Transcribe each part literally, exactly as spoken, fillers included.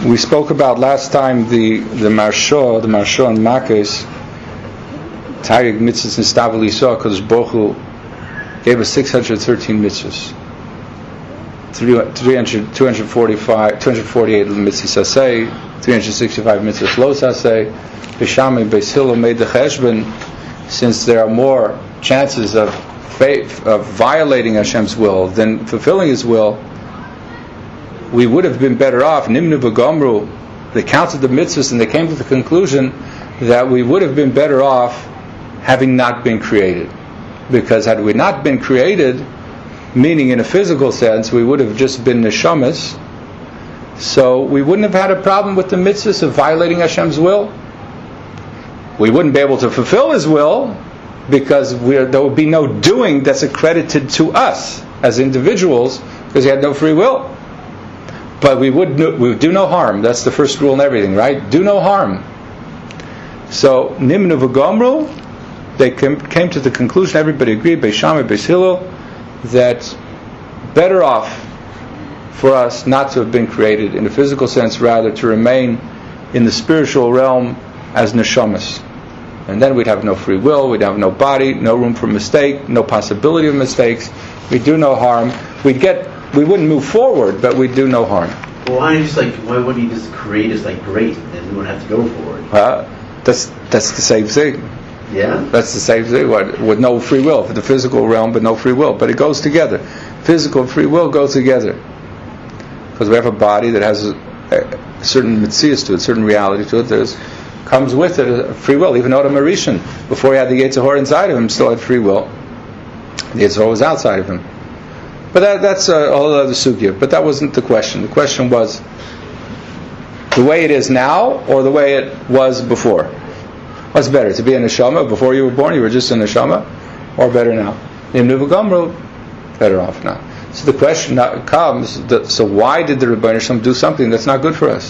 We spoke about last time the the Marsha, the Marsha and Makos, Taryag mitzvahs and Stavel Yisrael, because Baruch Hu gave us six hundred thirteen mitzvahs, three hundred, two hundred forty-five, two hundred forty-eight mitzvahs asay, three hundred sixty-five mitzvahs los asay. Bishami Beis Hillel made the cheshbon, since there are more chances of faith, of violating Hashem's will than fulfilling His will. We would have been better off. Nimnu v'gomru, they counted the mitzvahs and they came to the conclusion that we would have been better off having not been created. Because had we not been created, meaning in a physical sense, we would have just been neshamas, so we wouldn't have had a problem with the mitzvahs of violating Hashem's will. We wouldn't be able to fulfill His will, because we're, there would be no doing that's accredited to us as individuals, because He had no free will. But we would, we would do no harm. That's the first rule in everything, right? Do no harm. So, Nimnu v'gomru, they came, came to the conclusion, everybody agreed, Beis Shammai, Beis Hillel, that better off for us not to have been created in a physical sense, rather to remain in the spiritual realm as neshamas. And then we'd have no free will, we'd have no body, no room for mistake, no possibility of mistakes, we'd do no harm, we'd get, we wouldn't move forward, but we'd do no harm. Well, why don't you just like, why wouldn't you just create us like great, and then we wouldn't have to go forward? Uh, that's that's the same thing. Yeah? That's the same thing, what, with no free will, for the physical realm, but no free will. But it goes together. Physical and free will go together. Because we have a body that has a, a certain mitzias to it, certain reality to it. There's comes with it a free will. Even Adam Arishan, before he had the Yetzer Hara inside of him, still had free will. The Yetzer Hara was outside of him. But that, that's a whole other sugya. But that wasn't the question. The question was the way it is now, or the way it was before. What's better, to be a neshama before you were born? You were just a neshama, or better now? Nimnu v'gomru, better off now. So the question comes: that, so why did the Rebbeinu Shalom do something that's not good for us?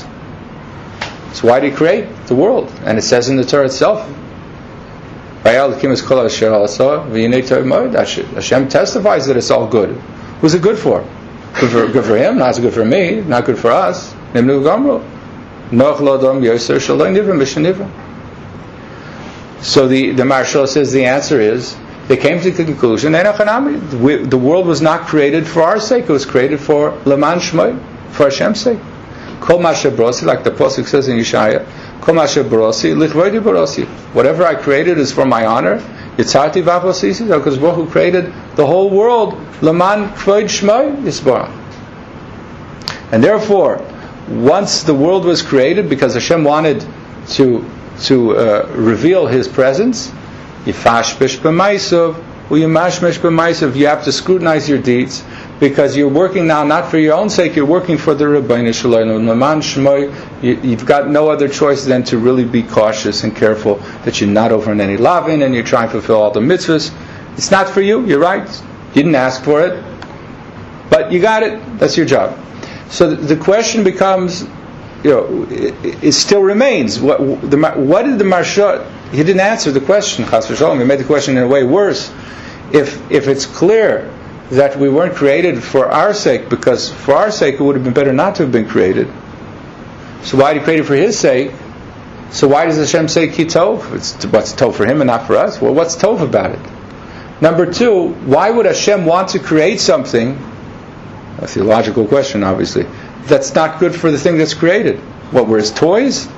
So why did He create the world? And it says in the Torah itself, Hashem testifies that it's all good. Who's it good for? Good for, good for Him, not good for me, not good for us. Nimnu v'gomru. So the, the Marshal says the answer is, they came to the conclusion, the world was not created for our sake, it was created for Leman Shmoi, for Hashem's sake. Kol Masha Brosi, like the Pasuk says in Yeshaya, Kol Masha Brosi, Lichvoidi Brosi. Whatever I created is for my honor. Yitzarti Vavosisi, because Baruch Hu created the whole world, Leman Kvoid Shmoi Yisborah. And therefore, once the world was created, because Hashem wanted to to uh, reveal His presence, Yifashbish b'maisav, uyimashmesh b'maisav, you have to scrutinize your deeds, because you're working now not for your own sake, you're working for the Rebbeinu Shalom. Leman Shmoi, you've got no other choice than to really be cautious and careful that you're not over in any lavin and you're trying to fulfill all the mitzvahs. It's not for you, you're right. You didn't ask for it, but you got it, that's your job. So the question becomes, you know, it, it still remains. What, the, what did the Marsha? He didn't answer the question. Chas v'shalom. He made the question in a way worse. If if it's clear that we weren't created for our sake, because for our sake it would have been better not to have been created. So why did He create it for His sake? So why does Hashem say ki tov? It's what's tov for Him and not for us? Well, what's tov about it? Number two, why would Hashem want to create something? A theological question, obviously. That's not good for the thing that's created. What, we're His toys?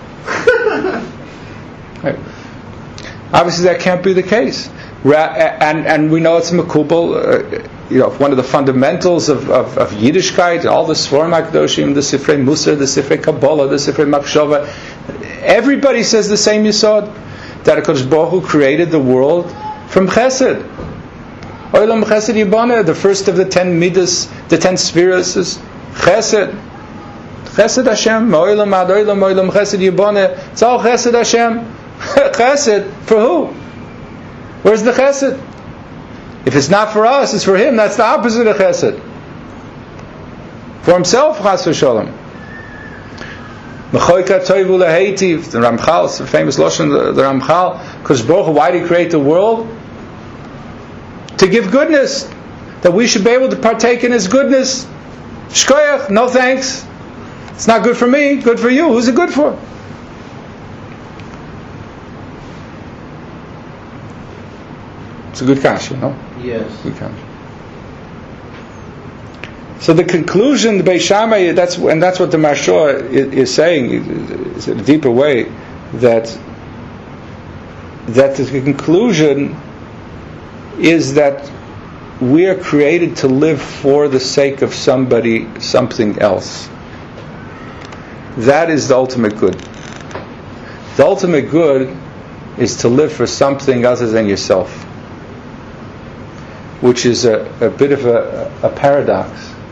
Right. Obviously, that can't be the case. Ra- and and we know it's makubal. Uh, you know, one of the fundamentals of, of, of Yiddishkeit, all the Sforim HaKadoshim, the Sifrei Musar, the Sifrei Kabbalah, the Sifrei Machshava, everybody says the same yisod, that HaKadosh Baruch Hu created the world from Chesed. Olam Chesed Yibana, the first of the ten midas, the ten spheres is Chesed. Chesed Hashem, Olam Ad Olam, Olam Chesed Yibana. It's all Chesed Hashem. Chesed, for who? Where's the Chesed? If it's not for us, it's for Him. That's the opposite of Chesed. For Himself, Chas v'sholem. Mechoika toivu leheitiv, the Ramchal, it's a famous Lashon, the, the Ramchal, because Baruch Hu, why did He create the world? To give goodness, that we should be able to partake in His goodness. Shkoyach, no thanks. It's not good for me, good for you. Who's it good for? It's a good kasha, no? Yes. Good kasha. So the conclusion, the Beis Shammai, that's and that's what the Maharsha is, is saying, is in a deeper way, that that the conclusion is that we are created to live for the sake of somebody, something else. That is the ultimate good. The ultimate good is to live for something other than yourself, which is a, a bit of a, a paradox.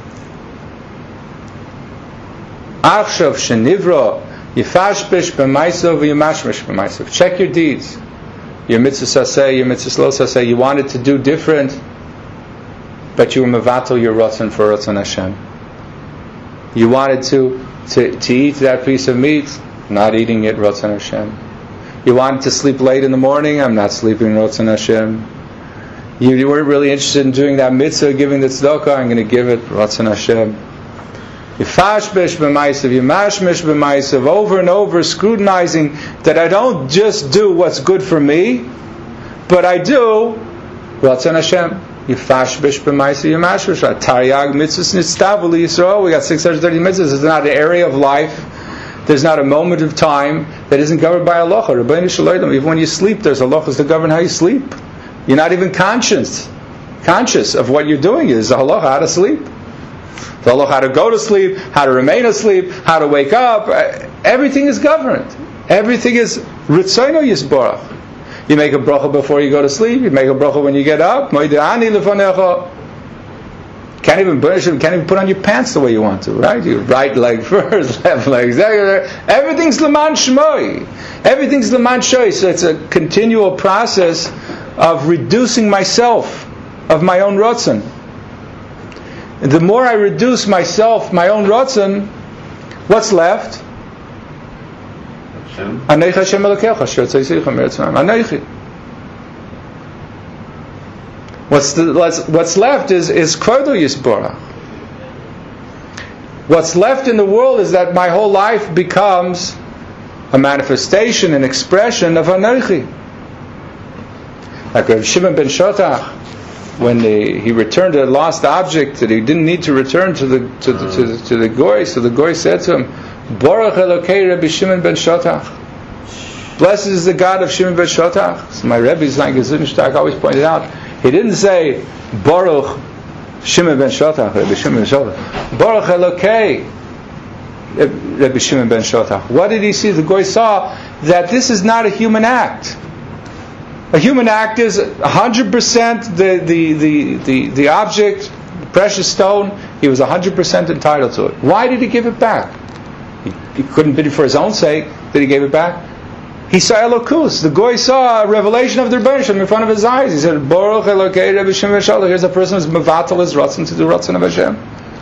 Achshav shenivra yifashbish b'maisav v'yimashmish b'maisav. Check your deeds. Your mitzvah saseh, your mitzvah lo saseh. You wanted to do different, but you were mevatel your ratzon for ratzon Hashem. You wanted to, to to eat that piece of meat, not eating it ratzon Hashem. You wanted to sleep late in the morning, I'm not sleeping ratzon Hashem. You, you weren't really interested in doing that mitzvah, giving the tzedakah, I'm going to give it ratzon Hashem. Yifashbish b'maisav, yimashmish b'maisav, over and over scrutinizing that I don't just do what's good for me, but I do ratzon Hashem. Yifashbish b'maisav, yimashmish. Taryag mitzvahs nitztavuli Yisrael. We got six hundred thirty mitzvahs. There's not an area of life, there's not a moment of time that isn't governed by halacha. Rabbeinu Shalom. Even when you sleep, there's halachas to govern how you sleep. You're not even conscious conscious of what you're doing. There's a halacha how to sleep. The halacha how to go to sleep, how to remain asleep, how to wake up. Everything is governed. Everything is ritzono yisborach. You make a bracha before you go to sleep. You make a bracha when you get up. Moidani lefanecha. Can't even burnish it. Can't even put on your pants the way you want to. Right? You right leg first, left leg second. Everything's leman shmoi. Everything's leman shmoi. So it's a continual process of reducing myself, of my own rotzen. And the more I reduce myself, my own rotzen, what's left? Aneich Hashem Elokecha, Shetzaysicha Meretzmaim. Aneich. What's the what's left is is Kvodo Yisborach. What's left in the world is that my whole life becomes a manifestation, an expression of Aneich. Like Rav Shimon ben Shotach, when the, he returned a lost object that he didn't need to return to the to the to the, to the goy, so the goy said to him, Baruch Elokei Rabbi Shimon ben Shotach. Blessed is the God of Shimon ben Shotach. So my Rebbe Zlang Gezinштag always pointed out, he didn't say Baruch Shimon ben Shotach, Rabbi Shimon ben Shotach. Baruch Elokei Rabbi Shimon ben Shotach. What did he see? The goy saw that this is not a human act. A human act is one hundred percent the, the, the, the, the object, the precious stone, he was one hundred percent entitled to it. Why did he give it back? He, he couldn't bid it for his own sake that he gave it back. He saw Elokus. The goy saw a revelation of the Rebbeinu Shalom in front of his eyes. He said, Baruch Elokei Rebbe Shimon Shalom. Here's a person who's mevatel his ratzon to do ratzon of Hashem.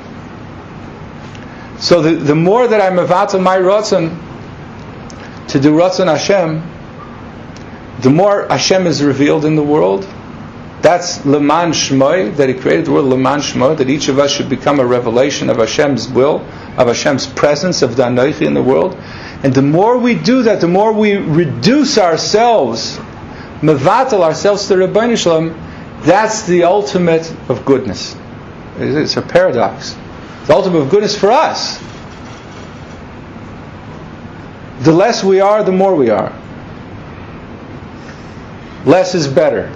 So the, the more that I mevatel my ratzon to do ratzon Hashem, the more Hashem is revealed in the world. That's Leman Shmoi, that He created the world, Leman Shmoi, that each of us should become a revelation of Hashem's will, of Hashem's presence, of the Anoichi in the world. And the more we do that, the more we reduce ourselves, mevatel ourselves to Rebbeinu Shalom, that's the ultimate of goodness. It's a paradox. The ultimate of goodness for us. The less we are, the more we are. Less is better.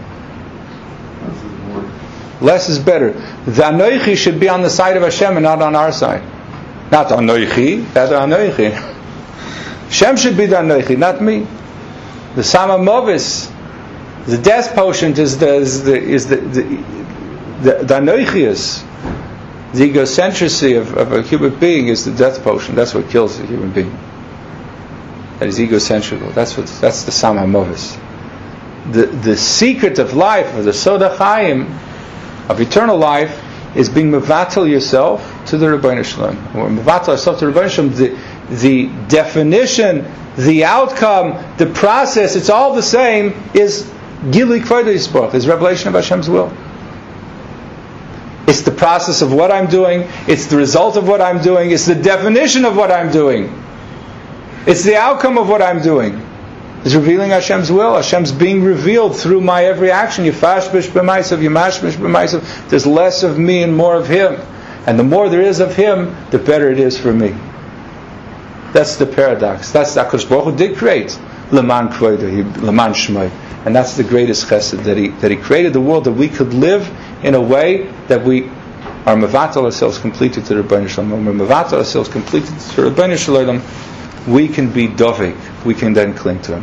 Less is better. The Anoichi should be on the side of Hashem and not on our side. Not Anoichi, that's Anoichi. Hashem should be the Anoichi, not me. The Sama Movis, the death potion is the is the is the the, the, the Anoichius. The egocentricity of, of a human being is the death potion. That's what kills a human being. That is egocentrical. That's what that's the Sama Movis. The the secret of life, of the Soda Chaim, of eternal life, is being mevatel yourself to the Rebbeinu Shalom. Or mevatel yourself to the Rebbeinu Shalom. The, the definition, the outcome, the process, it's all the same, is Gilui Kvodo Yisborach, is revelation of Hashem's will. It's the process of what I'm doing. It's the result of what I'm doing. It's the definition of what I'm doing. It's the outcome of what I'm doing. It's revealing Hashem's will. Hashem's being revealed through my every action. Yifashbish b'maisav, yimashbish b'maisav. There's less of me and more of Him. And the more there is of Him, the better it is for me. That's the paradox. That's HaKadosh Baruch Hu did create Leman Kvodo, Leman Shmoi. And that's the greatest chesed, that he, that he created the world that we could live in a way that we are mevatel ourselves completely to the Rebbeinu Shalom. When we're mevatel ourselves completely to the Rebbeinu Shalom, we can be dovek. We can then cling to Him.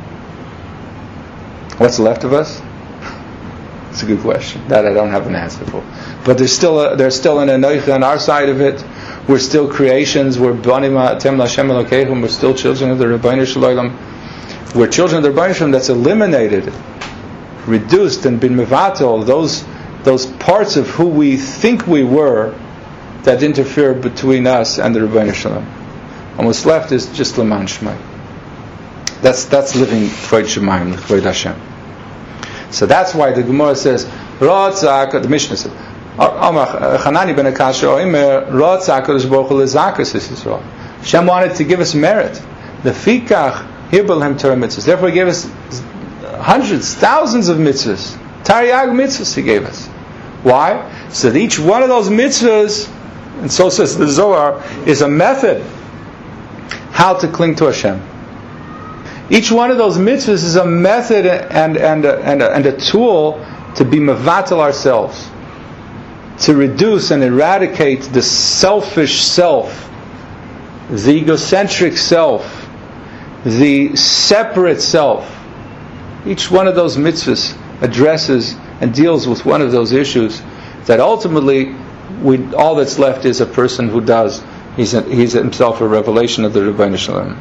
What's left of us? It's a good question. That I don't have an answer for. But there's still a, there's still an anoich on our side of it. We're still creations. We're banim atem l'Hashem Elokeichem. We're still children of the Rebbeinu Shalom. We're children of the Rebbeinu Shalom that's eliminated, reduced, and been mevatel those those parts of who we think we were that interfere between us and the Rebbeinu Shalom. And what's left is just Leman Shmai. That's that's living Kvod Shemayim, Kvod Hashem. So that's why the Gemara says, Rotzak, the Mishnah says, Chanani ben Akasha Oimer, Rotzak HaKadosh Baruch Hu lezakas Yisrael. Hashem wanted to give us merit. The Fikach Hibel Hem Torah mitzvahs. Therefore He gave us hundreds, thousands of mitzvahs. Taryag mitzvahs He gave us. Why? So that each one of those mitzvahs, and so says the Zohar, is a method how to cling to Hashem. Each one of those mitzvahs is a method and and a, and a, and a tool to be mevatel ourselves, to reduce and eradicate the selfish self, the egocentric self, the separate self. Each one of those mitzvahs addresses and deals with one of those issues that ultimately we, all that's left is a person who does. He's, a, he's himself a revelation of the Rebbeinu Shalom.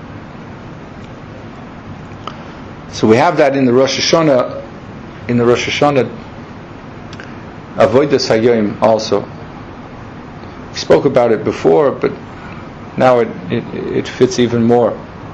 So we have that in the Rosh Hashanah, in the Rosh Hashanah Avodas Hayoim also. We spoke about it before, but now it, it, it fits even more.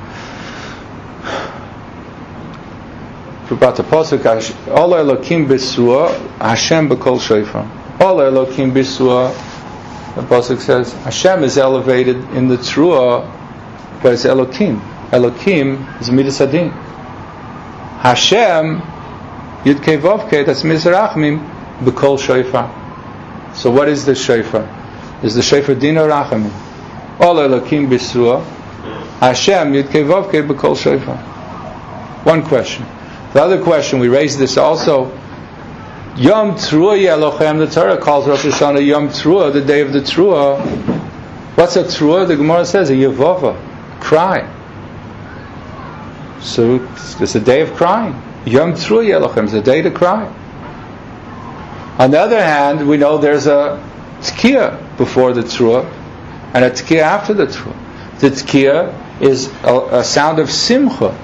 About the pasuk, Ola Elokim B'Sua, Hashem B'Kol Shofar. Ola Elokim B'Sua, the pasuk says, Hashem is elevated in the Truah, but it's Elokim. Elokim is Midas Adin. Hashem, Yud Kei Vav Kei, that's Midas Rachmim, B'Kol Shofar. So what is the Shofar? Is the Shofar Din or Rachamim? Ola Elokim B'Sua, Hashem, Yud Kei Vav Kei, B'Kol Shofar. One question. The other question, we raised this also. Yom Teruah Yelochem, the Torah calls Rosh Hashanah Yom Teruah, the day of the Teruah. What's a Teruah? The Gemara says a Yevova, cry. So it's a day of crying. Yom Teruah Yelochem is a day to cry. On the other hand, we know there's a Tkiyah before the Teruah and a Tkiyah after the Teruah. The Tkiyah is a, a sound of Simcha.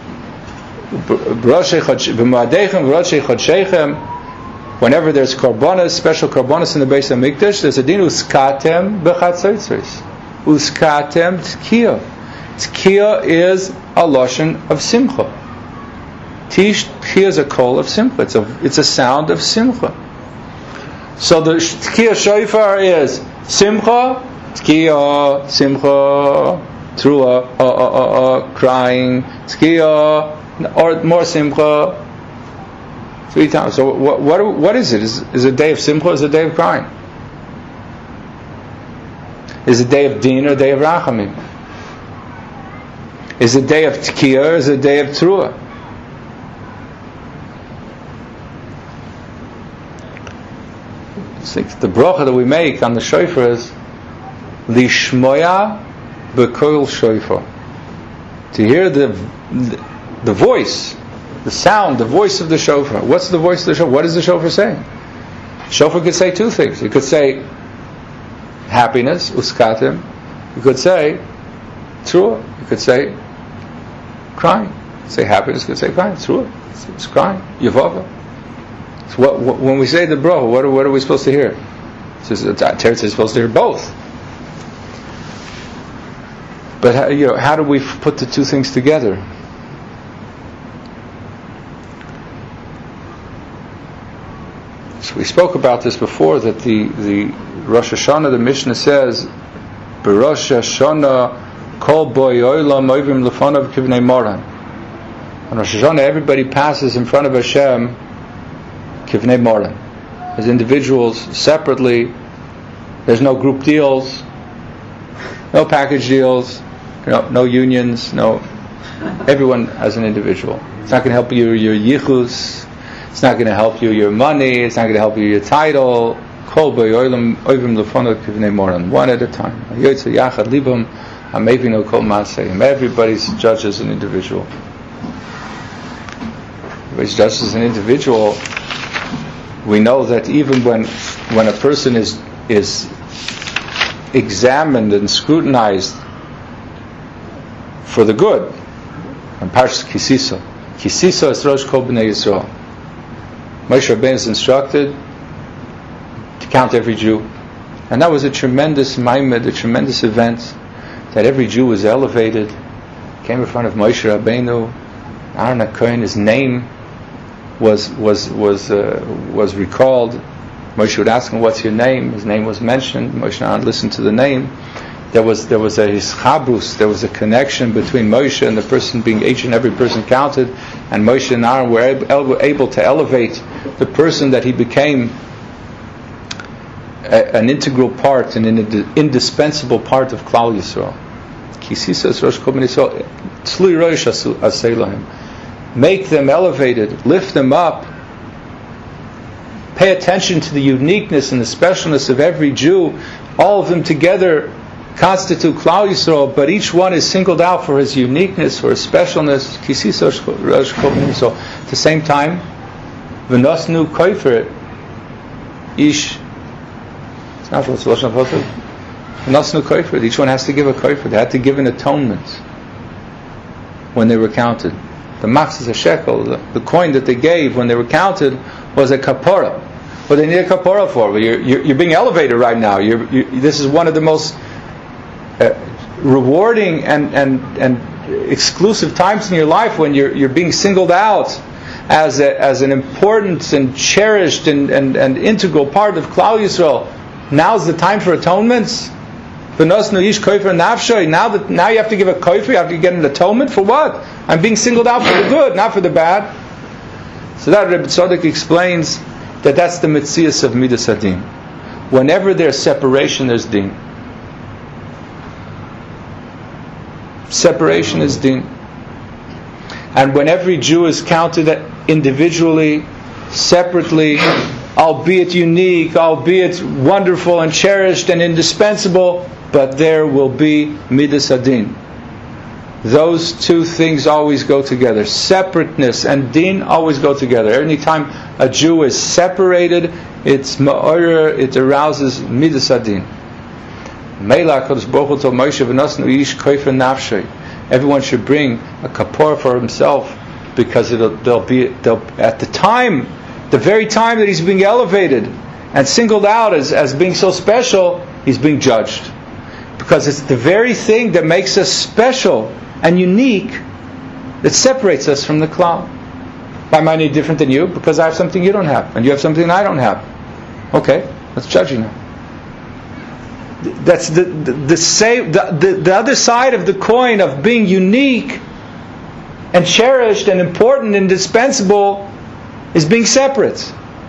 Whenever there's karbonas, special karbonas in the base of Mikdash, there's a din uskatem b'chatzotzos. Uskatem tkiyah. Tkiyah is a lashon of simcha. Tish tkiyah is a call of simcha. It's a it's a sound of simcha. So the tkiyah shofar is simcha, tkiyah, simcha, truah, uh, uh, uh, uh, crying, tkiyah. Or more simcha, three times. So what what, what is it? Is, is it a day of simcha or is it a day of crying? Is it a day of din or a day of rachamim? Is it a day of tkiyah or is it a day of truah? The bracha that we make on the shofar is lishmoya b'kol shofar. To hear the, the The voice, the sound, the voice of the shofar. What's the voice of the shofar? What is the shofar saying? Shofar could say two things. It could say happiness, uskatim. You could say truah. You could say crying. You could say happiness. You could say crying. Truah. It's, it's crying. Yevava. So what, what, when we say the bracha, what, what are we supposed to hear? Teretz is supposed to hear both. But how, you know, how do we put the two things together? So we spoke about this before, that the, the Rosh Hashanah, the Mishnah says, B'Rosh Hashanah kol boi olam oivim lefonav kivnei moran. On Rosh Hashanah, everybody passes in front of Hashem kivnei moran. As individuals, separately. There's no group deals, no package deals, no, no unions, no. Everyone as an individual. It's not going to help you your yichus. It's not going to help you your money. It's not going to help you your title. Kol b'olam oivim lefonav kivnei moran. One at a time. Yotzei yachad libam hamevinu kol maaseim. Everybody's judged as an individual. Everybody's judged as an individual. We know that even when when a person is is examined and scrutinized for the good, and Parshas Kisisa, Kisisa is Rosh Kol B'nai Yisrael. Moshe Rabbeinu is instructed to count every Jew, and that was a tremendous maimed, a tremendous event, that every Jew was elevated, came in front of Moshe Rabbeinu, Aaron HaKohen, his name was was was uh, was recalled. Moshe would ask him, "What's your name?" His name was mentioned. Moshe Aaron listened to the name. There was there was a hischabrus, there was a connection between Moshe and the person being each and every person counted, and Moshe and Aaron were able, able to elevate the person that he became a, an integral part and an indispensable part of Klal Yisrael. Kisisas Rosh Kol B'nai Yisrael, Tzlui Rosh Asei Lahem. Make them elevated, lift them up. Pay attention to the uniqueness and the specialness of every Jew. All of them together constitute Klal Yisrael, but each one is singled out for his uniqueness, for his specialness. Kisis Rosh Kol B'nai Yisrael. At the same time, v'nosnu kofer ish. It's not what's Lashon Hafotah. V'nosnu kofer. Each one has to give a kofer. They had to give an atonement when they were counted. The max is a shekel. The, the coin that they gave when they were counted was a kapora. What they need a kapora for? Well, you're, you're, you're being elevated right now. You're, you, this is one of the most uh, rewarding and, and, and exclusive times in your life, when you're, you're being singled out as a, as an important and cherished and, and, and integral part of Klal Yisrael. Now's the time for atonements. Now that now you have to give a kofer, you have to get an atonement for what? I'm being singled out for the good, not for the bad. So that Rebbe Tzadok explains that that's the metzias of Midas Hadin. Whenever there's separation, there's din. Separation is din. And when every Jew is counted individually, separately, albeit unique, albeit wonderful and cherished and indispensable, but there will be Midas Hadin. Those two things always go together. Separateness and din always go together. Anytime a Jew is separated, it's ma'orer, it arouses Midas Hadin. Meila HaKadosh Baruch Hu told Moshe, v'nosnu ish kofer nafshay. Everyone should bring a kapor for himself, because it'll, they'll be they'll, at the time, the very time that he's being elevated and singled out as, as being so special, he's being judged. Because it's the very thing that makes us special and unique that separates us from the Klal. Why am I any different than you? Because I have something you don't have, and you have something I don't have. Okay, let's judge you now. That's the the, the same the, the, the other side of the coin of being unique and cherished and important and indispensable is being separate.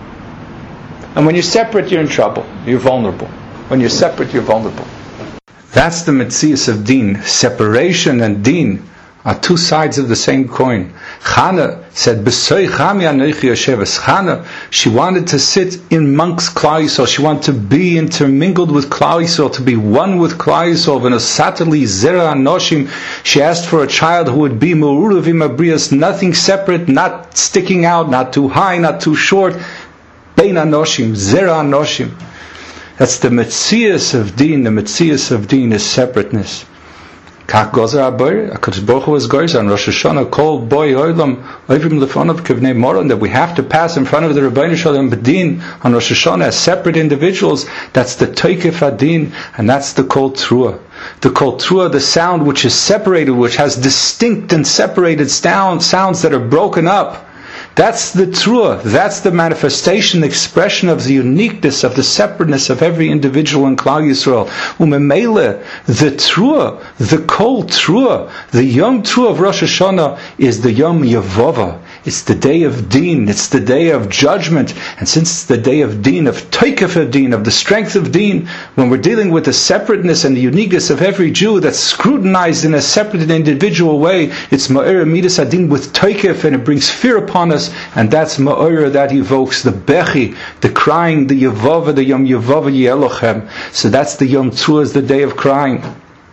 And when you're separate, you're in trouble. You're vulnerable. When you're separate, you're vulnerable. That's the metzias of din. Separation and din are two sides of the same coin. Chana said, "B'soy chami anochi yosheves." Chana, she wanted to sit in amongst Klal Yisrael. She wanted to be intermingled with Klal Yisrael, to be one with Klal Yisrael. V'nosatali zera anoshim. She asked for a child who would be me'uruv im abrias, nothing separate, not sticking out, not too high, not too short. Bein anoshim, zera anoshim. That's the metzias of din. The metzias of din is separateness. Kach gozer aboyer, HaKadosh Baruch Hu is gozer on Rosh Hashanah, kol boy oilam oivim lefonav kivnei moron, that we have to pass in front of the Rebbeinu Shalom B'din on Rosh Hashanah as separate individuals. That's the toikef hadin, and that's the kol trua. The kol trua, the sound which is separated, which has distinct and separated sound, sounds that are broken up. That's the truah. That's the manifestation, the expression of the uniqueness, of the separateness of every individual in Klal Yisrael. Umemele, the truah, the kol truah, the Yom Truah of Rosh Hashanah is the Yom Yevova. It's the day of Din. It's the day of judgment. And since it's the day of Din, of Toikef of Din, of the strength of Din, when we're dealing with the separateness and the uniqueness of every Jew that's scrutinized in a separate and individual way, it's Ma'ira Midas Adin with Toikef, and it brings fear upon us, and that's Ma'ira that evokes the Bechi, the crying, the Yevova, the Yom Yevova Yelochem. So that's the Yom Truah, is the day of crying.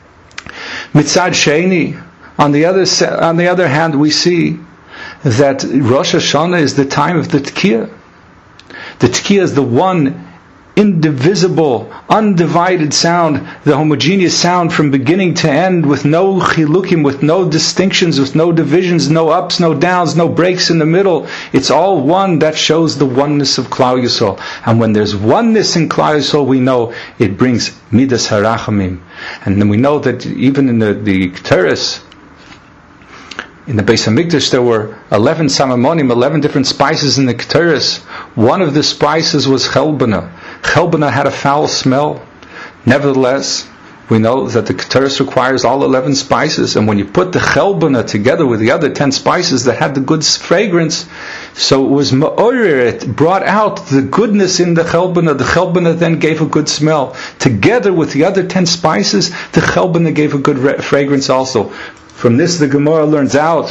Mitzad Sheni, on the other on the other hand, we see that Rosh Hashanah is the time of the Tkiyah. The Tkiyah is the one indivisible, undivided sound, the homogeneous sound from beginning to end, with no chilukim, with no distinctions, with no divisions, no ups, no downs, no breaks in the middle. It's all one. That shows the oneness of Klal Yisrael. And when there's oneness in Klal Yisrael, we know it brings Midas Harachamim. And then we know that even in the, the Ketores, in the Beis HaMikdash, there were eleven samamonim, eleven different spices in the Ketores. One of the spices was chelbana. Chelbana had a foul smell. Nevertheless, we know that the Ketores requires all eleven spices, and when you put the chelbana together with the other ten spices that had the good fragrance, so it was ma'orer, it brought out the goodness in the chelbana. The chelbana then gave a good smell. Together with the other ten spices, the chelbana gave a good re- fragrance also. From this, the Gemara learns out.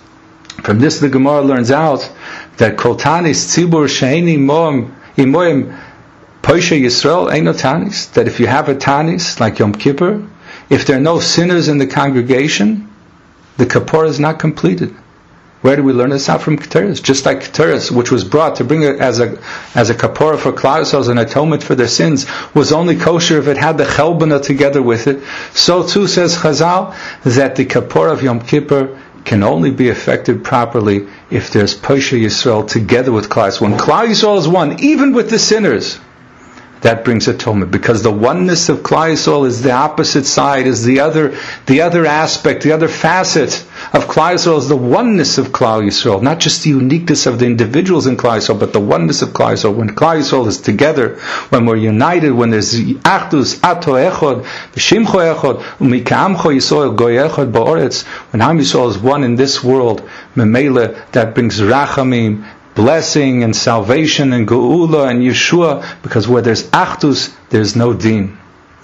From this, the Gemara learns out that kol tanis tzibur she'eni moim imoim poisha Yisrael eino tanis. That if you have a tanis like Yom Kippur, if there are no sinners in the congregation, the kapora is not completed. Where do we learn this out? From Ketores? Just like Ketores, which was brought to bring it as a as a kapora for Klal Yisrael, as an atonement for their sins, was only kosher if it had the chelbana together with it. So too says Chazal that the kapora of Yom Kippur can only be effected properly if there's Posha Yisrael together with Klal Yisrael. When Klal Yisrael is one, even with the sinners, that brings atonement, because the oneness of Klal Yisrael is the opposite side, is the other, the other aspect, the other facet of Klal Yisrael is the oneness of Klal Yisrael, not just the uniqueness of the individuals in Klal Yisrael, but the oneness of Klal Yisrael. When Klal Yisrael is together, when we're united, when there's Achdus, Ato Echod, V'Shimcho Echod, Umika'amcho Yisrael, Goy Echod Ba'oretz, when Am Yisrael is one in this world, Memele, that brings Rachamim, blessing and salvation and Geula and Yeshua, because where there's Achdus, there's no Din.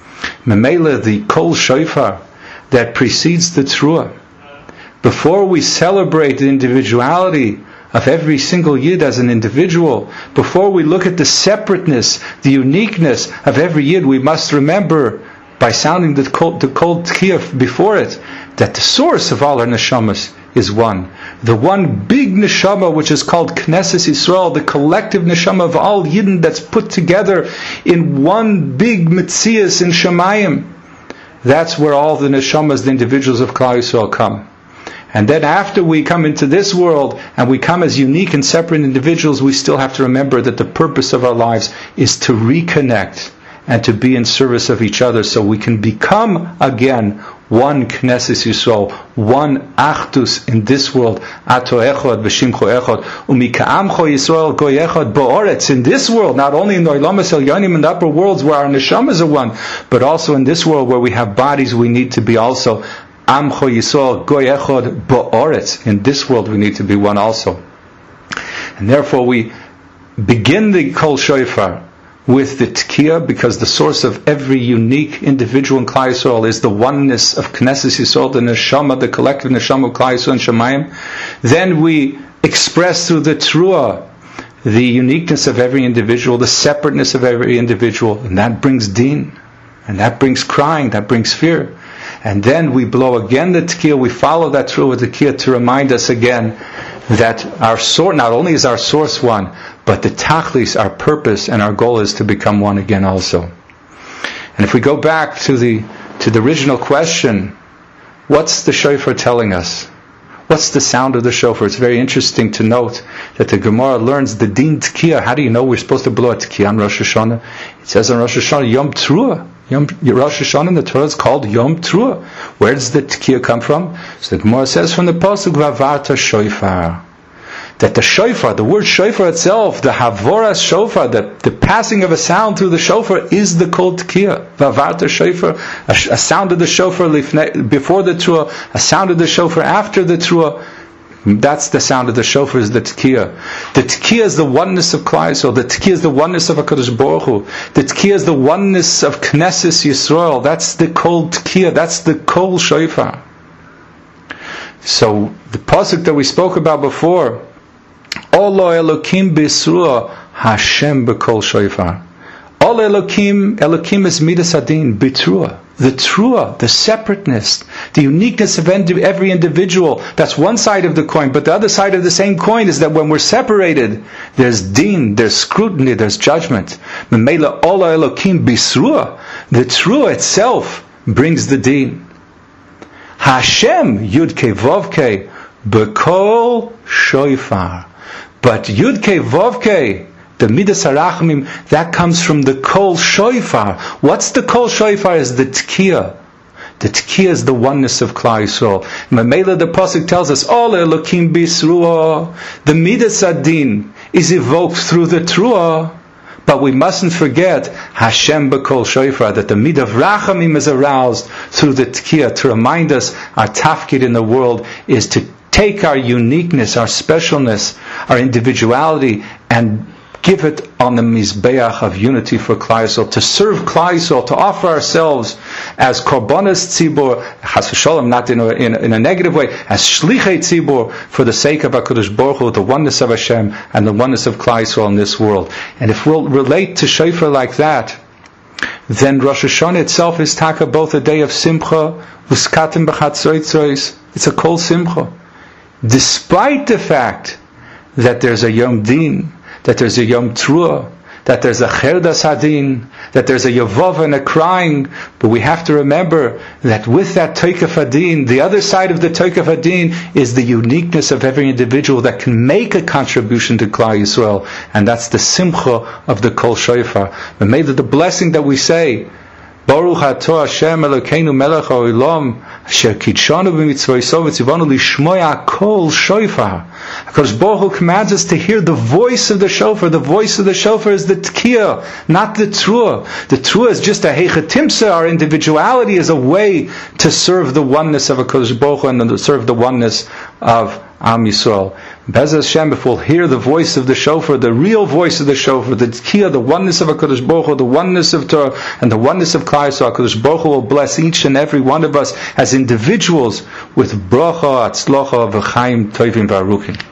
Memele, the Kol Shofar that precedes the Truah. Before we celebrate the individuality of every single Yid as an individual, before we look at the separateness, the uniqueness of every Yid, we must remember, by sounding the Kol, the Kol Tkiyah before it, that the source of all our neshamas is one. The one big neshama, which is called Knesset Yisrael, the collective neshama of all Yidden that's put together in one big Metzias in Shemayim. That's where all the neshamas, the individuals of Klal Yisrael, come. And then after we come into this world and we come as unique and separate individuals, we still have to remember that the purpose of our lives is to reconnect and to be in service of each other, so we can become again one Knesset Yisrael, one Achdus in this world. Ato Echad, V'Shimcho Echad, Umika'amcho Yisrael Goy Echad Ba'oretz. In this world, not only in the Olam Elyonim, in the upper worlds where our neshamas are one, but also in this world where we have bodies, we need to be also Amcho Yisrael Goy Echad Ba'oretz. In this world, we need to be one also. And therefore, we begin the Kol Shofar with the Tkiyah, because the source of every unique individual in Klal Yisrael is the oneness of Knesset Yisrael, the neshama, the collective neshama of Klal Yisrael and Shemayim. Then we express through the Truah the uniqueness of every individual, the separateness of every individual, and that brings Din, and that brings crying, that brings fear. And then we blow again the Tkiyah, we follow that Truah with the Tkiyah to remind us again that our source, not only is our source one, but the tachlis, our purpose and our goal is to become one again also. And if we go back to the to the original question, what's the shofar telling us? What's the sound of the shofar? It's very interesting to note that the Gemara learns the din tkiyah. How do you know we're supposed to blow a tkiyah on Rosh Hashanah? It says on Rosh Hashanah, Yom Truah. Yom, Rosh Hashanah in the Torah is called Yom Truah. Where does the tkiyah come from? So the Gemara says from the pasuk Vavarta Shofar. that the shofar, the word shofar itself, the havoras shofar, the, the passing of a sound through the shofar is the kol tkiyah. Vavarta shofar, a, a sound of the shofar before the truah, a sound of the shofar after the truah. That's the sound of the shofar, is the tkiyah. The tkiyah is the oneness of Klal Yisrael. The tkiyah is the oneness of HaKadosh Baruch Hu. The tkiyah is the oneness of Knesset Yisrael. That's the kol tkiyah. That's the kol shofar. So the pasuk that we spoke about before, Olo Elokim b'Yisruah, Hashem b'kol shofar. Olo Elokim, Elokim is midas adin, b'truah. The truah, the separateness, the uniqueness of every individual. That's one side of the coin. But the other side of the same coin is that when we're separated, there's din, there's scrutiny, there's judgment. Memela Ola Elokim Bisruah. The truah itself brings the din. Hashem Yudke Vovke B'kol Shofar. But Yudke Vovke, the Midas HaRachamim, that comes from the Kol Shofar. What's the Kol Shofar? Is the Tkiyah. The Tkiyah is the oneness of Klal Yisrael. Mamela, the pasuk tells us, Ol Elokim B'Yisruah. The Midas Adin is evoked through the Truah. But we mustn't forget Hashem B'kol Shofar, that the Midah of Rachamim is aroused through the Tkiyah to remind us our tafkid in the world is to take our uniqueness, our specialness, our individuality, and give it on the Mizbeach of unity for Klal Yisrael, to serve Klal Yisrael, to offer ourselves as Korbanos Tzibur, Chas v'Sholom, not in a, in, in a negative way, as Shlichei Tzibur, for the sake of HaKadosh Baruch Hu, the oneness of Hashem, and the oneness of Klal Yisrael in this world. And if we'll relate to Shofar like that, then Rosh Hashanah itself is taka both a day of Simcha, V'skatim b'chatzoitzos, it's a Kol Simcha. Despite the fact that there's a Yom Din, that there's a Yom Truah, that there's a Cherdas Hadin, that there's a Yavov and a crying, but we have to remember that with that Toikaf Hadin, the other side of the Toikaf Hadin is the uniqueness of every individual that can make a contribution to Klal Yisrael, and that's the Simcha of the Kol Shofar. But may the blessing that we say, Baruch Atah Hashem Elokeinu Melech HaOlam Asher Kidshanu B'mitzvoso V'tzivanu Lishmoya Kol Shofar. Because Baruch Hu commands us to hear the voice of the shofar. The voice of the shofar is the tkiyah, not the truah. The truah is just a heichatimsa. Our individuality is a way to serve the oneness of HaKadosh Baruch Hu and to serve the oneness of Am Yisrael. Bez Hashem, if we'll hear the voice of the shofar, the real voice of the shofar, the tkiyah, the oneness of HaKadosh Baruch Hu, the oneness of Torah, and the oneness of Klal Yisrael, HaKadosh Baruch Hu will bless each and every one of us as individuals with bracha, atzlocha, v'chaim, tovim, v'aruchim.